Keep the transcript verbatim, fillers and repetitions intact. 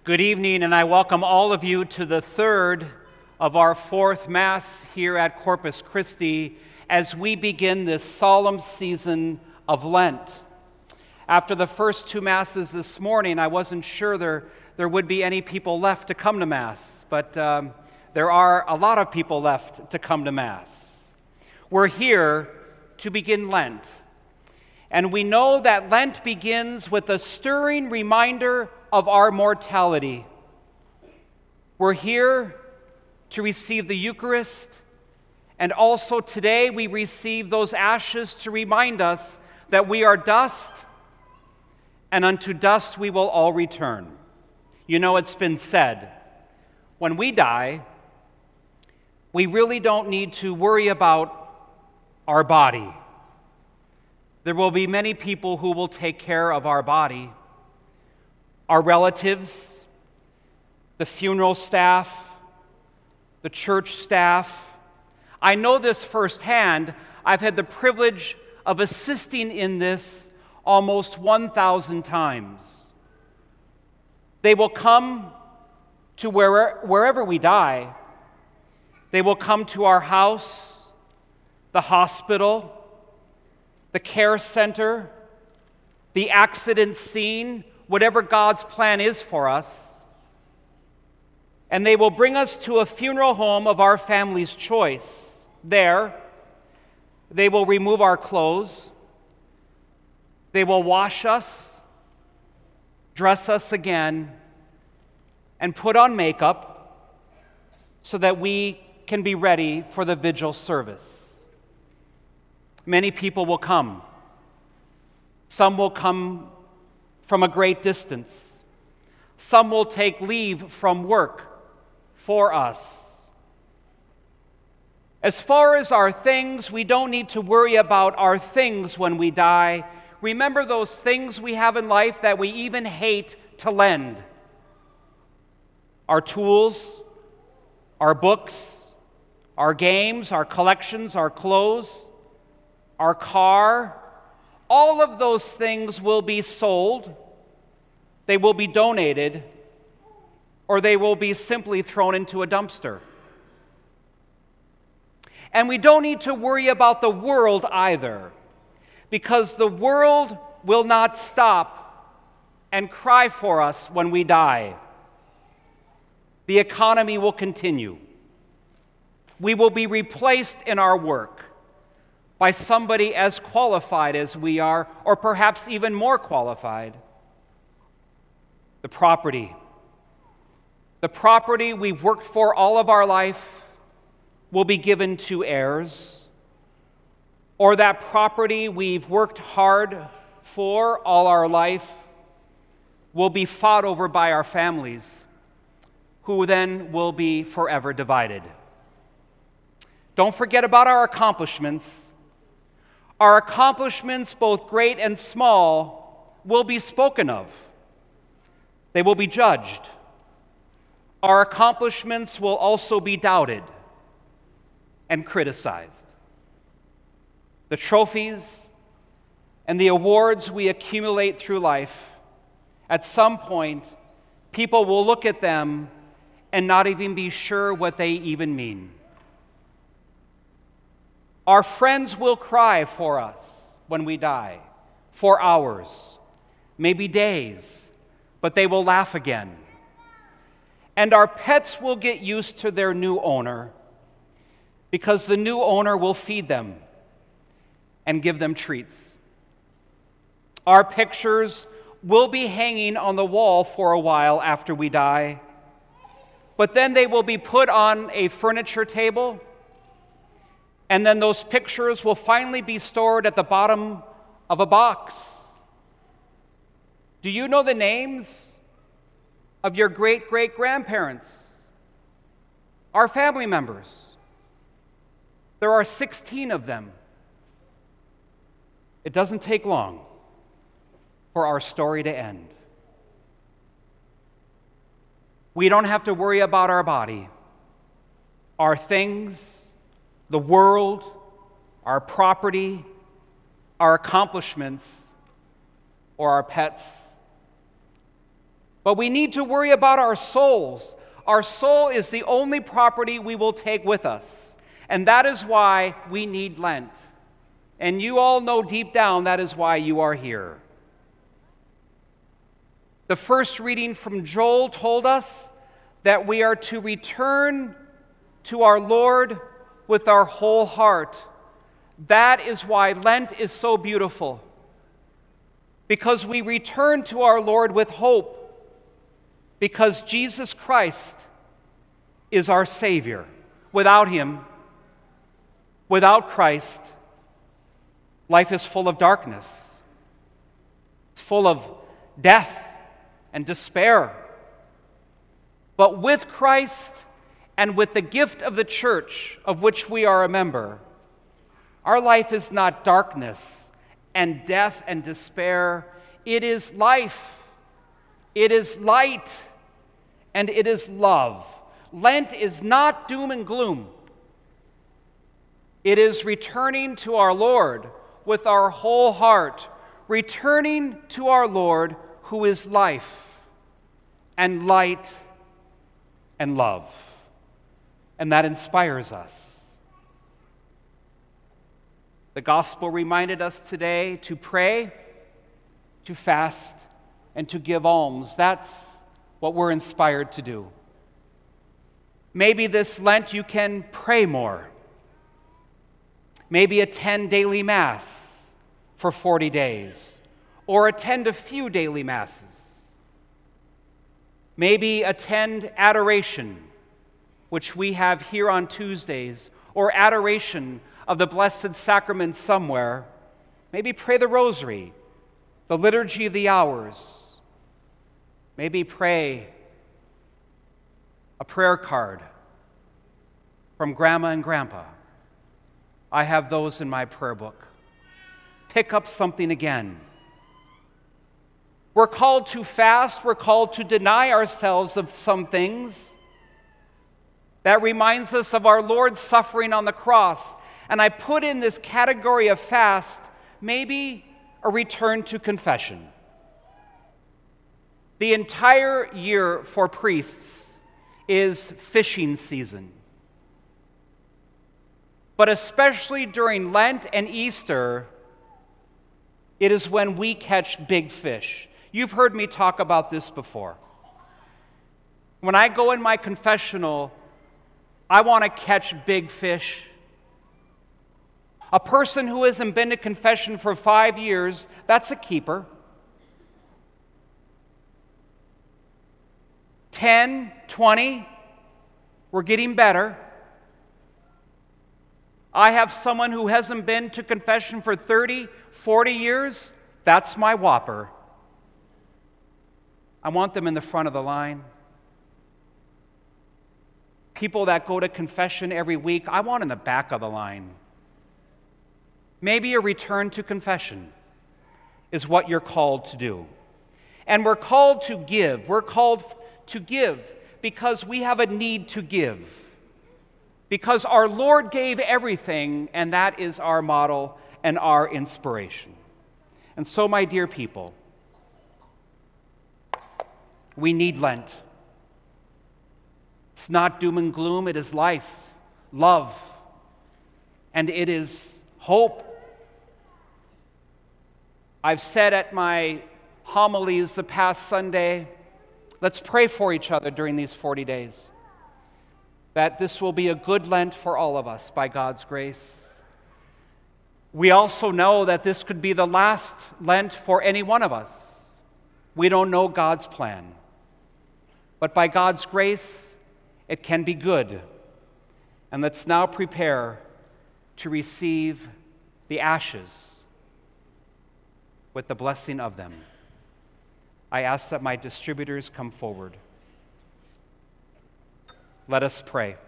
Good evening, and I welcome all of you to the third of our fourth Mass here at Corpus Christi as we begin this solemn season of Lent. After the first two Masses this morning, I wasn't sure there, there would be any people left to come to Mass, but um, there are a lot of people left to come to Mass. We're here to begin Lent, and we know that Lent begins with a stirring reminder of our mortality. We're here to receive the Eucharist, and also today we receive those ashes to remind us that we are dust, and unto dust we will all return. You know, it's been said, when we die, we really don't need to worry about our body. There will be many people who will take care of our body. Our relatives, the funeral staff, the church staff. I know this firsthand. I've had the privilege of assisting in this almost one thousand times. They will come to where, wherever we die. They will come to our house, the hospital, the care center, the accident scene, whatever God's plan is for us. And they will bring us to a funeral home of our family's choice. There, they will remove our clothes. They will wash us, dress us again, and put on makeup so that we can be ready for the vigil service. Many people will come. Some will come from a great distance. Some will take leave from work for us. As far as our things, we don't need to worry about our things when we die. Remember those things we have in life that we even hate to lend. Our tools, our books, our games, our collections, our clothes, our car. All of those things will be sold, they will be donated, or they will be simply thrown into a dumpster. And we don't need to worry about the world either, because the world will not stop and cry for us when we die. The economy will continue. We will be replaced in our work by somebody as qualified as we are, or perhaps even more qualified. The property. The property we've worked for all of our life will be given to heirs, or that property we've worked hard for all our life will be fought over by our families, who then will be forever divided. Don't forget about our accomplishments. Our accomplishments, both great and small, will be spoken of. They will be judged. Our accomplishments will also be doubted and criticized. The trophies and the awards we accumulate through life, at some point, people will look at them and not even be sure what they even mean. Our friends will cry for us when we die, for hours, maybe days, but they will laugh again. And our pets will get used to their new owner, because the new owner will feed them and give them treats. Our pictures will be hanging on the wall for a while after we die, but then they will be put on a furniture table. And then those pictures will finally be stored at the bottom of a box. Do you know the names of your great-great-grandparents? Our family members. There are sixteen of them. It doesn't take long for our story to end. We don't have to worry about our body, our things, the world, our property, our accomplishments, or our pets. But we need to worry about our souls. Our soul is the only property we will take with us. And that is why we need Lent. And you all know deep down that is why you are here. The first reading from Joel told us that we are to return to our Lord with our whole heart. That is why Lent is so beautiful. Because we return to our Lord with hope. Because Jesus Christ is our Savior. Without Him, without Christ, life is full of darkness. It's full of death and despair. But with Christ and with the gift of the church, of which we are a member, our life is not darkness and death and despair. It is life. It is light. And it is love. Lent is not doom and gloom. It is returning to our Lord with our whole heart, returning to our Lord who is life and light and love. And that inspires us. The gospel reminded us today to pray, to fast, and to give alms. That's what we're inspired to do. Maybe this Lent you can pray more. Maybe attend daily Mass for forty days, or attend a few daily Masses. Maybe attend adoration, which we have here on Tuesdays, or adoration of the Blessed Sacrament somewhere. Maybe pray the Rosary, the Liturgy of the Hours. Maybe pray a prayer card from Grandma and Grandpa. I have those in my prayer book. Pick up something again. We're called to fast. We're called to deny ourselves of some things. That reminds us of our Lord's suffering on the cross. And I put in this category of fast maybe a return to confession. The entire year for priests is fishing season. But especially during Lent and Easter, it is when we catch big fish. You've heard me talk about this before. When I go in my confessional, I want to catch big fish. A person who hasn't been to confession for five years, that's a keeper. ten, twenty, we're getting better. I have someone who hasn't been to confession for thirty, forty years. That's my whopper. I want them in the front of the line. People that go to confession every week, I want in the back of the line. Maybe a return to confession is what you're called to do. And we're called to give. We're called to give because we have a need to give. Because our Lord gave everything, and that is our model and our inspiration. And so, my dear people, we need Lent. It's not doom and gloom, it is life, love, and it is hope. I've said at my homilies the past Sunday, let's pray for each other during these forty days. That this will be a good Lent for all of us by God's grace. We also know that this could be the last Lent for any one of us. We don't know God's plan. But by God's grace, it can be good. And let's now prepare to receive the ashes with the blessing of them. I ask that my distributors come forward. Let us pray.